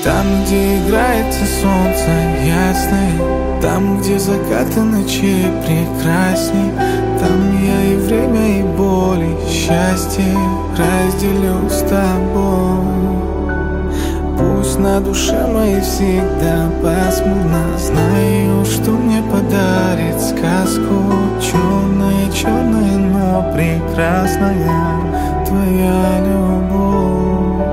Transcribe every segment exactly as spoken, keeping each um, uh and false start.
Там, где играется солнце ясное, там, где закаты ночей прекрасней, там я и время, и боль, и счастье разделю с тобой. Пусть на душе моей всегда пасмурно, знаю, что мне подарит сказку. Черная, черная, но прекрасная твоя любовь.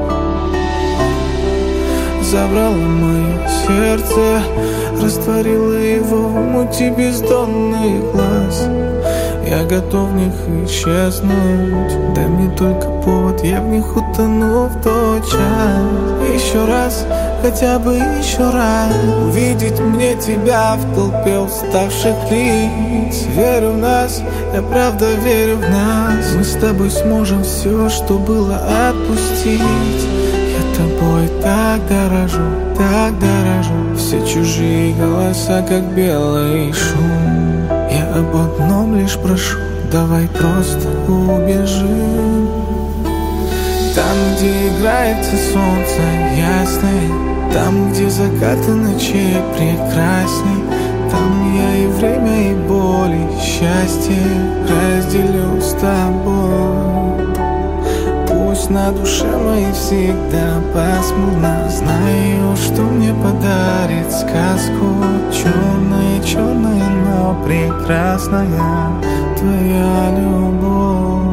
Забрала мое сердце, растворила его в мути бездонных глаз. Я готов в них исчезнуть, дай мне только повод, я в них утону в тот час. Еще раз, хотя бы еще раз увидеть мне тебя в толпе уставших лиц. Верю в нас, я правда верю в нас. Мы с тобой сможем все, что было, отпустить. Я тобой так дорожу, так дорожу. Все чужие голоса, как белый шум. Я об одном лишь прошу, давай просто убежим. Там, где играется солнце ясное, там, где закаты ночей прекрасней, там я и время, и боль, и счастье разделю с тобой. Пусть на душе моей всегда пасмурно, знаю, что мне подарит сказку. Черная, черная, но прекрасная твоя любовь.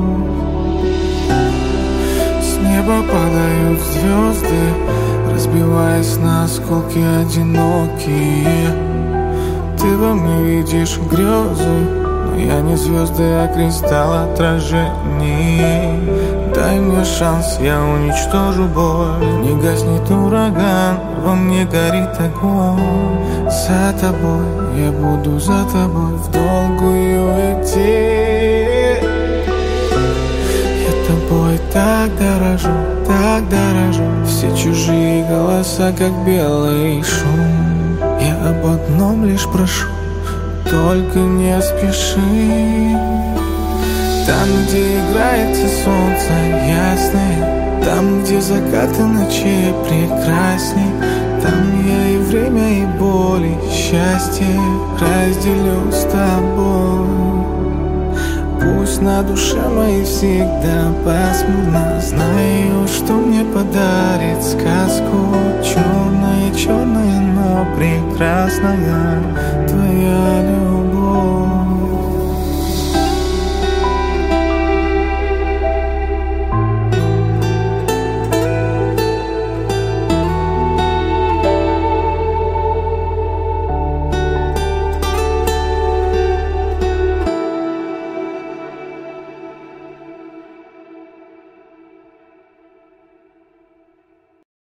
С неба падают звезды, разбиваясь на осколки одинокие. Ты во мне видишь грезы, но я не звезды, а кристалл отражений. Дай мне шанс, я уничтожу боль. Не гаснет ураган, во мне горит огонь. За тобой, я буду за тобой в долгую идти. Я тобой так дорожу, так дорожу. Все чужие голоса, как белый шум. Я об одном лишь прошу, только не спеши. Там, где играется солнце ясное, там, где закаты ночей прекрасней, там я и время, и боль, и счастье разделю с тобой. Пусть на душе моей всегда пасмурно, знаю, что мне подарит сказку. Черная, черная, но прекрасная твоя любовь.